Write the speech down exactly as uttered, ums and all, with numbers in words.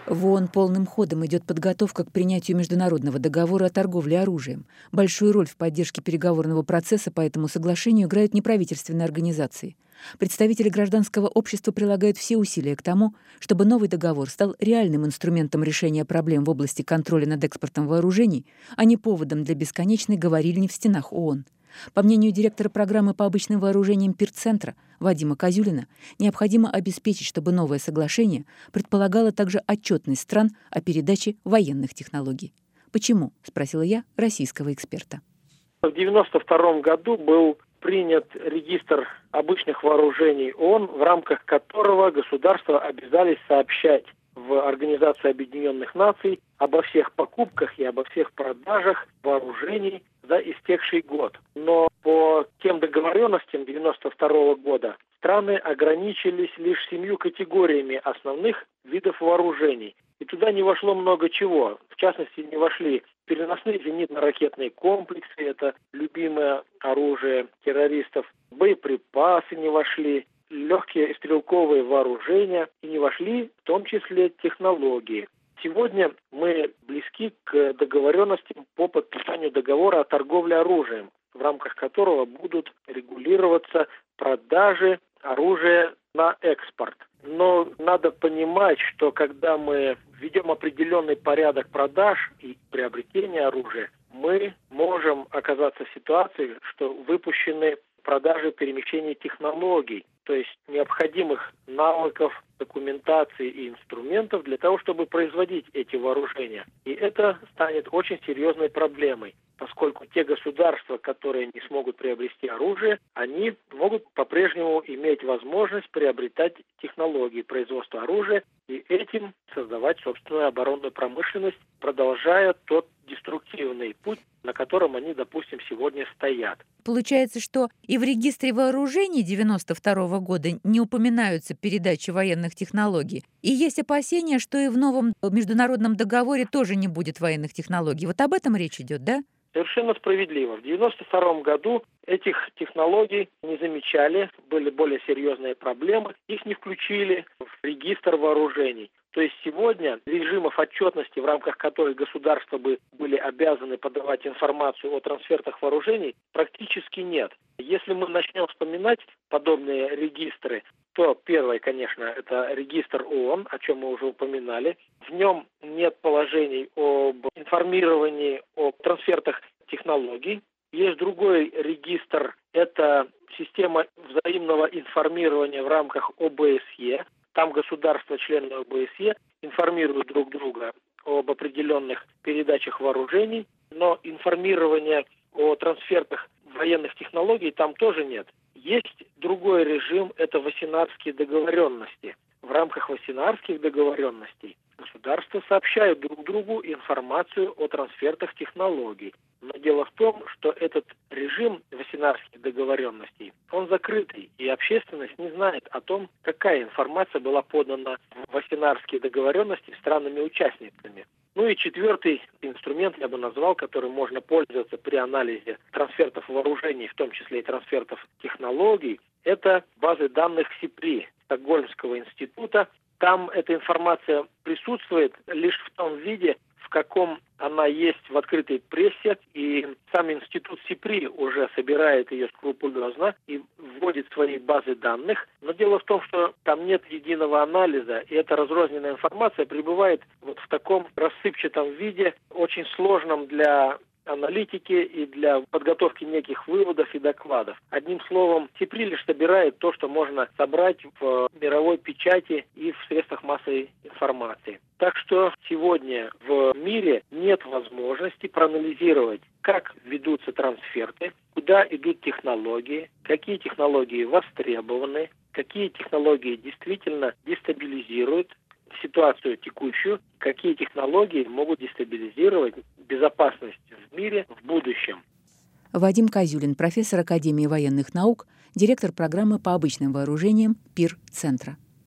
В ООН полным ходом идет подготовка к принятию международного договора о торговле оружием. Большую роль в поддержке переговорного процесса по этому соглашению играют неправительственные организации. Представители гражданского общества прилагают все усилия к тому, чтобы новый договор стал реальным инструментом решения проблем в области контроля над экспортом вооружений, а не поводом для бесконечной говорильни в стенах ООН. По мнению директора программы по обычным вооружениям ПИР-центра Вадима Козюлина, необходимо обеспечить, чтобы новое соглашение предполагало также отчетность стран о передаче военных технологий. «Почему?» — спросила я российского эксперта. В девяносто втором году был принят регистр обычных вооружений ООН, в рамках которого государства обязались сообщать в Организацию Объединенных Наций обо всех покупках и обо всех продажах вооружений за истекший год. Но по тем договоренностям девяносто второго года страны ограничились лишь семью категориями основных видов вооружений. И туда не вошло много чего. В частности, не вошли переносные зенитно-ракетные комплексы, это любимое оружие террористов, боеприпасы не вошли, легкие стрелковые вооружения, и не вошли в том числе технологии. Сегодня мы близки к договоренностям по подписанию договора о торговле оружием, в рамках которого будут регулироваться продажи оружия на экспорт. Но надо понимать, что когда мы введем определенный порядок продаж и приобретения оружия, мы можем оказаться в ситуации, что выпущены продажи перемещения технологий, то есть необходимых навыков, документации и инструментов для того, чтобы производить эти вооружения. И это станет очень серьезной проблемой, поскольку те государства, которые не смогут приобрести оружие, они могут по-прежнему иметь возможность приобретать технологии производства оружия и этим создавать собственную оборонную промышленность, продолжая тот деструктивный путь, на котором они, допустим, сегодня стоят. Получается, что и в регистре вооружений девяносто второго года не упоминаются передачи военных технологий. И есть опасения, что и в новом международном договоре тоже не будет военных технологий. Вот об этом речь идет, да? Совершенно справедливо. В девяносто втором году этих технологий не замечали, были более серьезные проблемы, их не включили в регистр вооружений. То есть сегодня режимов отчетности, в рамках которых государства бы были обязаны подавать информацию о трансфертах вооружений, практически нет. Если мы начнем вспоминать подобные регистры, то первое, конечно, это регистр ООН, о чем мы уже упоминали. В нем нет положений об информировании о трансфертах технологий. Есть другой регистр, это система взаимного информирования в рамках О Бэ Эс Е. Там государства-члены О Бэ Эс Е информируют друг друга об определенных передачах вооружений, но информирования о трансфертах военных технологий там тоже нет. Есть другой режим, это Васенарские договоренности. В рамках Васенарских договоренностей государства сообщают друг другу информацию о трансфертах технологий. Но дело в том, что этот режим Васенарских договоренностей, он закрытый, и общественность не знает о том, какая информация была подана в Васенарские договоренности странами-участницами. Ну и четвертый инструмент, я бы назвал, которым можно пользоваться при анализе трансфертов вооружений, в том числе и трансфертов технологий, это базы данных СИПРИ, Стокгольмского института. Там эта информация присутствует лишь в том виде, в каком она есть в открытой прессе, и сам институт СИПРИ уже собирает ее скрупулезно и вводит свои базы данных. Но дело в том, что там нет единого анализа, и эта разрозненная информация пребывает вот в таком рассыпчатом виде, очень сложном для аналитики и для подготовки неких выводов и докладов. Одним словом, СИПРИ лишь собирает то, что можно собрать в мировой печати и в средствах массовой информации. Так что сегодня в мире нет возможности проанализировать, как ведутся трансферты, куда идут технологии, какие технологии востребованы, какие технологии действительно дестабилизируют ситуацию текущую, какие технологии могут дестабилизировать безопасность в мире в будущем. Вадим Козюлин, профессор Академии военных наук, директор программы по обычным вооружениям ПИР-центра.